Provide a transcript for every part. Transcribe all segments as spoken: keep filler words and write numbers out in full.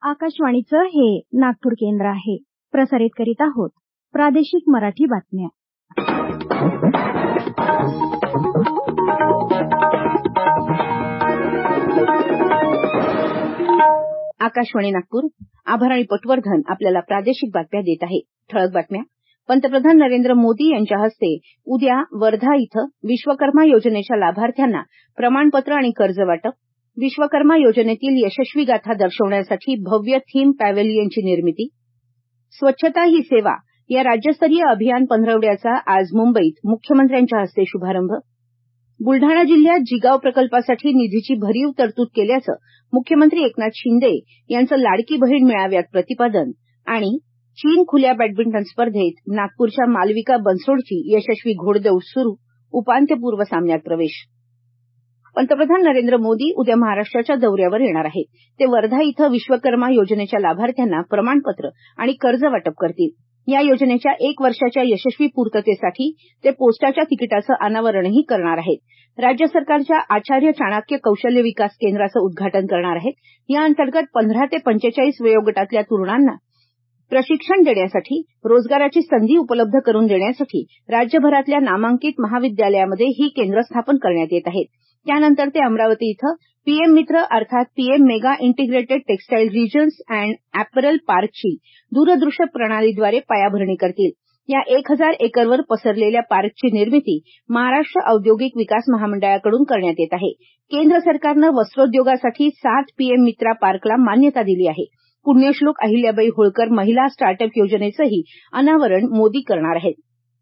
आकाशवाणीचं हे नागपूर केंद्र आहे. प्रसारित करीत आहोत प्रादेशिक मराठी बातम्या. आकाशवाणी नागपूर. आभार आणि पटवर्धन आपल्याला प्रादेशिक बातम्या देत आहे. ठळक बातम्या. पंतप्रधान नरेंद्र मोदी यांच्या हस्ते उद्या वर्धा इथं विश्वकर्मा योजनेच्या लाभार्थ्यांना प्रमाणपत्र आणि कर्ज वाटप, विश्वकर्मा योजनेतील यशस्वी गाथा दर्शवण्यासाठी भव्य थीम पॅव्हेलियनची निर्मिती, स्वच्छता ही सेवा या राज्यस्तरीय अभियान पंधरवड्याचा आज मुंबईत मुख्यमंत्र्यांच्या हस्ते शुभारंभ, बुलढाणा जिल्ह्यात जिगाव प्रकल्पासाठी निधीची भरीव तरतूद केल्याचं मुख्यमंत्री एकनाथ शिंदे यांचं लाडकी बहीण मेळाव्यात प्रतिपादन आणि चीन खुल्या बॅडमिंटन स्पर्धेत नागपूरच्या मालविका बनसोडची यशस्वी घोडदौड सुरू, उपांत्यपूर्व सामन्यात प्रवेश. पंतप्रधान नरेंद्र मोदी उद्या महाराष्ट्राच्या दौऱ्यावर येणार आहेत. ते वर्धा इथं विश्वकर्मा योजनेच्या लाभार्थ्यांना प्रमाणपत्र आणि कर्ज वाटप करतील. या योजनेच्या एक वर्षाच्या यशस्वी पूर्ततेसाठी ते पोस्टाच्या तिकिटाचं अनावरणही करणार आहेत. राज्य सरकारच्या आचार्य चाणक्य कौशल्य विकास केंद्राचं उद्घाटन करणार आहेत. या अंतर्गत पंधरा ते पंचेचाळीस वयोगटातल्या तरुणांना प्रशिक्षण देण्यासाठी, रोजगाराची संधी उपलब्ध करून देण्यासाठी राज्यभरातल्या नामांकित महाविद्यालयामध्ये ही केंद्र स्थापन करण्यात येत आहेत. त्यानंतर ते अमरावती इथं पीएम मित्र अर्थात PM mega integrated textile regions and apparel पार्कची दूरदृश्य प्रणालीद्वारे पायाभरणी करतील. या एक हजार एकरवर पसरलेल्या पार्कची निर्मिती महाराष्ट्र औद्योगिक विकास महामंडळाकडून करण्यात येत आहे. केंद्र सरकारनं वस्त्रोद्योगासाठी सात पीएम मित्रा पार्कला मान्यता दिली आहे. पुण्यश्लोक अहिल्याबाई होळकर महिला स्टार्टअप योजनेचंही अनावरण मोदी करणार आहेत.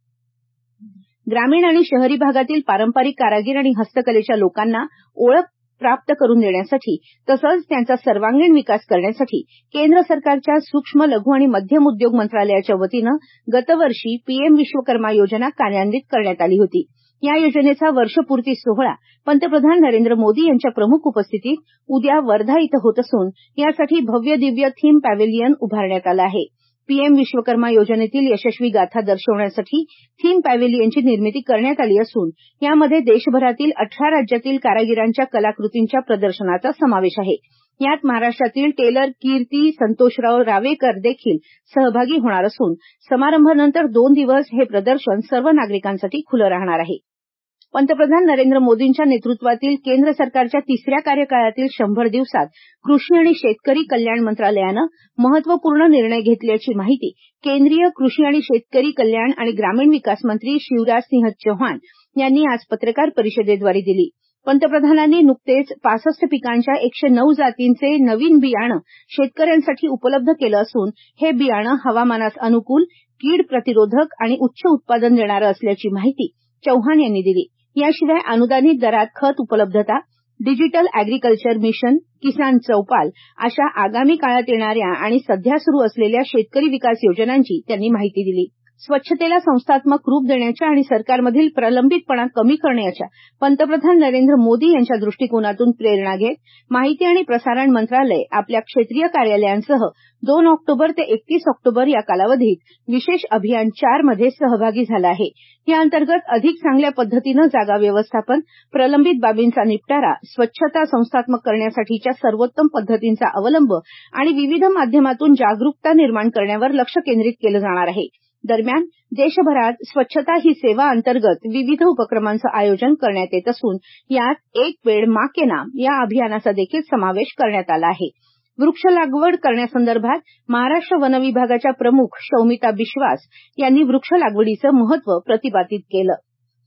ग्रामीण आणि शहरी भागातील पारंपरिक कारागीर आणि हस्तकलेच्या लोकांना ओळख प्राप्त करून देण्यासाठी तसंच त्यांचा सर्वांगीण विकास करण्यासाठी केंद्र सरकारच्या सूक्ष्म, लघु आणि मध्यम उद्योग मंत्रालयाच्या वतीनं गतवर्षी पीएम विश्वकर्मा योजना कार्यान्वित करण्यात आली होती. या योजनेचा वर्षपूर्ती सोहळा पंतप्रधान नरेंद्र मोदी यांच्या प्रमुख उपस्थितीत उद्या वर्धा इथं होत असून यासाठी भव्य दिव्य थीम पॅव्हेलियन उभारण्यात आलं आहे. पीएम विश्वकर्मा योजनेतील यशस्वी गाथा दर्शवण्यासाठी थीम पॅव्हेलियनची निर्मिती करण्यात आली असून यामध्ये देशभरातील अठरा राज्यातील कारागिरांच्या कलाकृतींच्या प्रदर्शनाचा समावेश आहे. यात महाराष्ट्रातील टेलर कीर्ती संतोषराव रावेकर देखील सहभागी होणार असून समारंभानंतर दोन दिवस हे प्रदर्शन सर्व नागरिकांसाठी खुलं राहणार आहे. पंतप्रधान नरेंद्र मोदींच्या नेतृत्वातील केंद्र सरकारच्या तिसऱ्या कार्यकाळातील शंभर दिवसात कृषी आणि शेतकरी कल्याण मंत्रालयानं महत्वपूर्ण निर्णय घेतल्याची माहिती केंद्रीय कृषी आणि शेतकरी कल्याण आणि ग्रामीण विकास मंत्री शिवराज सिंह चौहान यांनी आज पत्रकार परिषदेद्वारे दिली. पंतप्रधानांनी नुकतेच पासष्ट पिकांच्या एकशे नऊ जातींचे नवीन बियाणं शेतकऱ्यांसाठी उपलब्ध केलं असून हे बियाणं हवामानास अनुकूल, कीड प्रतिरोधक आणि उच्च उत्पादन देणारं असल्याची माहिती चौहान यांनी दिली. याशिवाय अनुदानित दरात खत उपलब्धता, डिजिटल ॲग्रिकल्चर मिशन, किसान चौपाल अशा आगामी काळात येणाऱ्या आणि सध्या सुरू असलेल्या शेतकरी विकास योजनांची त्यांनी माहिती दिली. स्वच्छतेला संस्थात्मक रूप देण्याच्या आणि सरकारमधील प्रलंबितपणा कमी करण्याच्या पंतप्रधान नरेंद्र मोदी यांच्या दृष्टिकोनातून प्रेरणा घेत माहिती आणि प्रसारण मंत्रालय आपल्या क्षेत्रीय कार्यालयांसह दोन ऑक्टोबर ते एकतीस ऑक्टोबर या कालावधीत विशेष अभियान चार मध्ये सहभागी झाला आहे. या अंतर्गत अधिक चांगल्या पद्धतीनं जागा व्यवस्थापन, प्रलंबित बाबींचा निपटारा, स्वच्छता संस्थात्मक करण्यासाठीच्या सर्वोत्तम पद्धतींचा अवलंब आणि विविध माध्यमातून जागरूकता निर्माण करण्यावर लक्ष केंद्रित केलं जाणार आहे. दरम्यान देशभरात स्वच्छता ही सेवा अंतर्गत विविध उपक्रमांचं आयोजन करण्यात येत असून यात एक पेड माँ के नाम या अभियानाचा देखील समावेश करण्यात आला आहे. वृक्ष लागवड करण्यासंदर्भात महाराष्ट्र वन विभागाच्या प्रमुख शौमिता बिश्वास यांनी वृक्ष लागवडीचं महत्व प्रतिपादित केलं.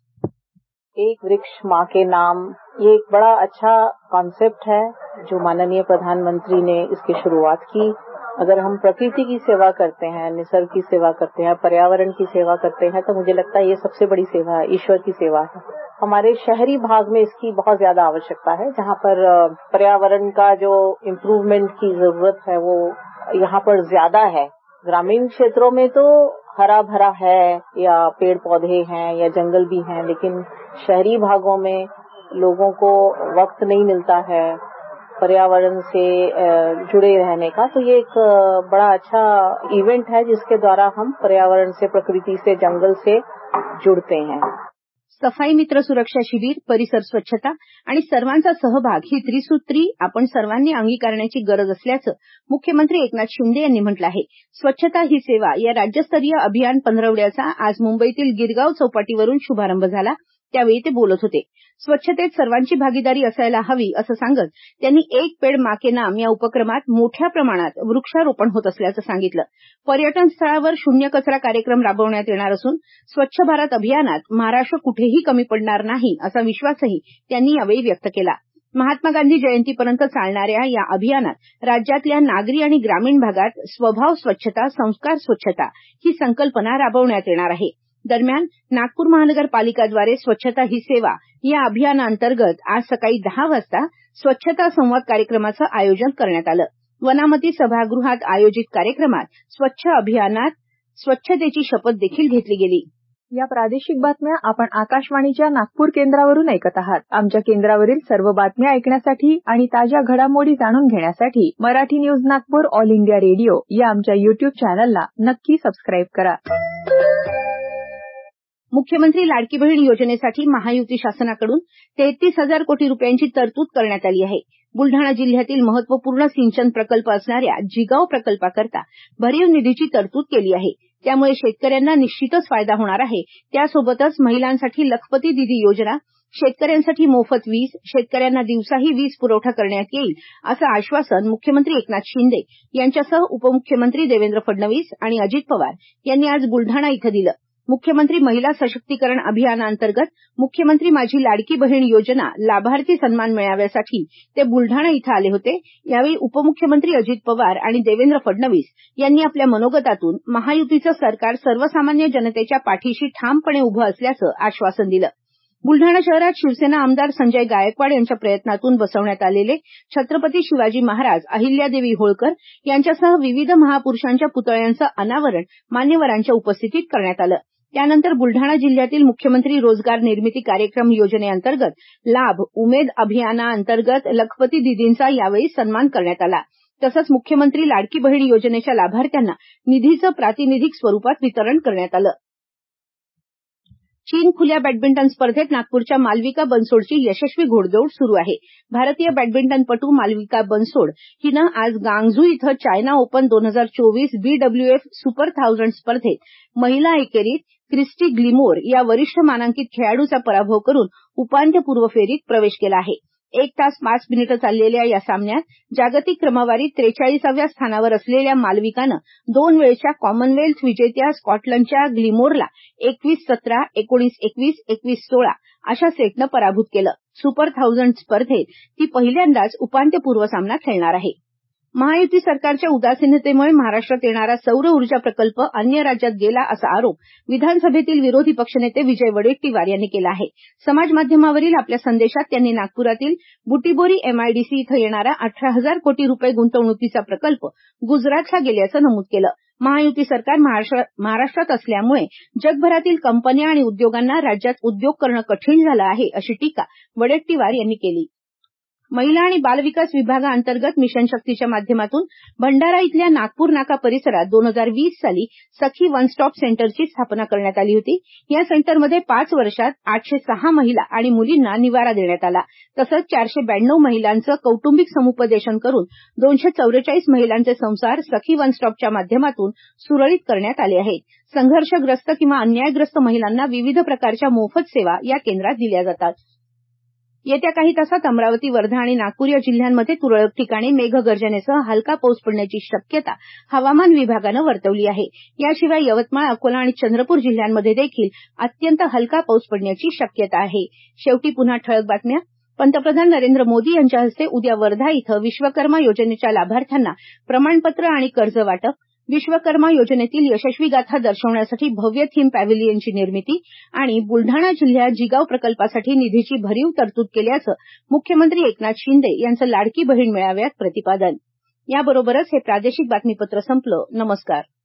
एक वृक्ष माँ के नाम ये एक बड़ा अच्छा कॉन्सेप्ट है जो माननीय प्रधानमंत्री ने इसकी शुरुआत की. अगर हम प्रकृति की सेवा करते हैं, निसर्ग की सेवा करते हैं, पर्यावरण की सेवा करते हैं तो मुझे लगता है ये सबसे बड़ी सेवा है, ईश्वर की सेवा है. हमारे शहरी भाग में इसकी बहुत ज्यादा आवश्यकता है, जहाँ पर पर्यावरण का जो इम्प्रूवमेंट की जरूरत है वो यहाँ पर ज्यादा है. ग्रामीण क्षेत्रों में तो हरा भरा है या पेड़ पौधे हैं या जंगल भी हैं, लेकिन शहरी भागों में लोगों को वक्त नहीं मिलता है पर्यावरण से जुड़े रहने का. तो ये एक बड़ा अच्छा इवेंट है जिसके द्वारा हम पर्यावरण से, प्रकृति से, जंगल से जुड़ते हैं. सफाई मित्र सुरक्षा शिबिर, परिसर स्वच्छता आणि सर्वांचा सहभाग ही त्रिसूत्री आपण सर्वांनी अंगीकारण्याची गरज असल्याचं मुख्यमंत्री एकनाथ शिंदे यांनी म्हटलं आहे. स्वच्छता ही सेवा या राज्यस्तरीय अभियान पंधरवड्याचा आज मुंबईतील गिरगाव चौपाटीवरून शुभारंभ झाला. त्यावेळी ते बोलत होते. स्वच्छतेत सर्वांची भागीदारी असायला हवी असं सांगत त्यांनी एक पेड माँ के नाम या उपक्रमात मोठ्या प्रमाणात वृक्षारोपण होत असल्याचं सांगितलं. पर्यटन स्थळावर शून्य कचरा कार्यक्रम राबवण्यात येणार असून स्वच्छ भारत अभियानात महाराष्ट्र कुठेही कमी पडणार नाही असा विश्वासही त्यांनी यावेळी व्यक्त केला. महात्मा गांधी जयंतीपर्यंत चालणाऱ्या या अभियानात राज्यातल्या नागरी आणि ग्रामीण भागात स्वभाव स्वच्छता, संस्कार स्वच्छता ही संकल्पना राबवण्यात येणार आहे. दरम्यान नागपूर महानगरपालिकाद्वारे स्वच्छता ही सेवा या अभियानाअंतर्गत आज सकाळी दहा वाजता स्वच्छता संवाद कार्यक्रमाचं आयोजन करण्यात आलं. वनामती सभागृहात आयोजित कार्यक्रमात स्वच्छ अभियानात स्वच्छतेची शपथ देखील घेतली गेली. या प्रादेशिक बातम्या आपण आकाशवाणीच्या नागपूर केंद्रावरून ऐकत आहात. आमच्या केंद्रावरील सर्व बातम्या ऐकण्यासाठी आणि ताज्या घडामोडी जाणून घेण्यासाठी Marathi news Nagpur all India radio या आमच्या युट्यूब चॅनलला नक्की सबस्क्राईब करा. मुख्यमंत्री लाडकी बहीण योजनेसाठी महायुती शासनाकडून तेहतीस हजार कोटी रुपयांची तरतूद करण्यात आली आहे. बुलढाणा जिल्ह्यातील महत्वपूर्ण सिंचन प्रकल्प असणाऱ्या जिगाव प्रकल्पाकरता भरीव निधीची तरतूद केली आहे. त्यामुळे शेतकऱ्यांना निश्चितच फायदा होणार आहे. त्यासोबतच महिलांसाठी लखपती दीदी योजना, शेतकऱ्यांसाठी मोफत वीज, शेतकऱ्यांना दिवसाही वीज पुरवठा करण्यात येईल असं आश्वासन मुख्यमंत्री एकनाथ शिंदे यांच्यासह उपमुख्यमंत्री देवेंद्र फडणवीस आणि अजित पवार यांनी आज बुलढाणा इथं दिलं. मुख्यमंत्री महिला सशक्तीकरण अभियानाअंतर्गत मुख्यमंत्री माझी लाडकी बहीण योजना लाभार्थी सन्मान मेळाव्यासाठी ते बुलढाणा इथं आले होते. यावेळी उपमुख्यमंत्री अजित पवार आणि देवेंद्र फडणवीस यांनी आपल्या मनोगतातून महायुतीचं सरकार सर्वसामान्य जनतेच्या पाठीशी ठामपणे उभं असल्याचं आश्वासन दिलं. बुलढाणा शहरात शिवसेना आमदार संजय गायकवाड यांच्या प्रयत्नातून बसवण्यात आलेले छत्रपती शिवाजी महाराज, अहिल्यादेवी होळकर यांच्यासह विविध महापुरुषांच्या पुतळ्यांचं अनावरण मान्यवरांच्या उपस्थितीत करण्यात आलं. त्यानंतर बुलढाणा जिल्ह्यातील मुख्यमंत्री रोजगार निर्मिती कार्यक्रम योजनेअंतर्गत लाभ उमेद अभियानाअंतर्गत लखपती दीदींचा यावेळी सन्मान करण्यात आला. तसंच मुख्यमंत्री लाडकी बहीण योजनेच्या लाभार्थ्यांना निधीचं प्रातिनिधिक स्वरूपात वितरण करण्यात आलं. चीन खुल्या बॅडमिंटन स्पर्धेत नागपूरच्या मालविका बनसोडची यशस्वी घोडदौड सुरू आहे. भारतीय बॅडमिंटनपटू मालविका बनसोड हिनं आज गांगझू इथं चायना ओपन दोन हजार चोवीस बीडब्ल्यूएफ सुपर थाउजंड स्पर्धेत महिला एकेरीत क्रिस्टी ग्लिमोर या वरिष्ठ मानांकित खेळाडूचा पराभव करून उपांत्यपूर्व फेरीत प्रवेश केला आहे. एक तास पाच मिनिटं चाललेल्या या सामन्यात जागतिक क्रमवारीत त्रेचाळीसाव्या स्थानावर असलेल्या मालविकानं दोन वेळच्या कॉमनवेल्थ विजेत्या स्कॉटलंडच्या ग्लिमोरला एकवीस सतरा, एकोणीस एकवीस, एकवीस सोळा अशा सेटनं पराभूत केलं. सुपर थाउजंड स्पर्धेत ती पहिल्यांदाच उपांत्यपूर्व सामना खेळणार आहे. महायुती सरकारच्या उदासीनतेमुळे महाराष्ट्रात येणारा सौर ऊर्जा प्रकल्प अन्य राज्यात गेला असा आरोप विधानसभेतील विरोधी पक्षनेते विजय वडेट्टीवार यांनी केला आहे. समाज माध्यमावरील आपल्या संदेशात त्यांनी नागपुरातील बुटीबोरी एमआयडीसी इथं येणारा अठरा हजार कोटी रुपये गुंतवणुकीचा प्रकल्प गुजरातला गेल्याचं नमूद केलं. महायुती सरकार महाराष्ट्रात असल्यामुळे जगभरातील कंपन्या आणि उद्योगांना राज्यात उद्योग करणं कठीण झालं आहे अशी टीका वडेट्टीवार यांनी केली. महिला आणि बालविकास विभागाअंतर्गत मिशन शक्तीच्या माध्यमातून भंडारा इथल्या नागपूर नाका परिसरात दोन हजार वीस साली सखी वन स्टॉप सेंटरची स्थापना करण्यात आली होती. या सेंटरमध्ये पाच वर्षात आठशे सहा महिला आणि मुलींना निवारा देण्यात आला. तसंच चारशे ब्याण्णव महिलांचं कौटुंबिक समुपदेशन करून दोनशे चौवेचाळीस महिलांचे संसार सखी वन स्टॉपच्या माध्यमातून सुरळीत करण्यात आले आहेत. संघर्षग्रस्त किंवा अन्यायग्रस्त महिलांना विविध प्रकारच्या मोफत सेवा या केंद्रात दिल्या जातात. येत्या काही तासात अमरावती, वर्धा आणि नागपूर या जिल्ह्यांमध्ये तुरळक ठिकाणी मेघगर्जनेसह हलका पाऊस पडण्याची शक्यता हवामान विभागानं वर्तवली आहे. याशिवाय यवतमाळ, अकोला आणि चंद्रपूर जिल्ह्यांमध्ये देखील अत्यंत हलका पाऊस पडण्याची शक्यता आहे. शेवटी पुन्हा ठळक बातम्या. पंतप्रधान नरेंद्र मोदी यांच्या हस्ते उद्या वर्धा इथं विश्वकर्मा योजनेच्या लाभार्थ्यांना प्रमाणपत्र आणि कर्ज वाटप, विश्वकर्मा योजनेतील यशस्वी गाथा दर्शवण्यासाठी भव्य थीम पॅव्हिलियनची निर्मिती आणि बुलढाणा जिल्ह्यात जिगाव प्रकल्पासाठी निधीची भरीव तरतूद केल्याचं मुख्यमंत्री एकनाथ शिंदे यांचं लाडकी बहीण मेळाव्यात प्रतिपादन. याबरोबरच हे प्रादेशिक बातमीपत्र संपलं. नमस्कार.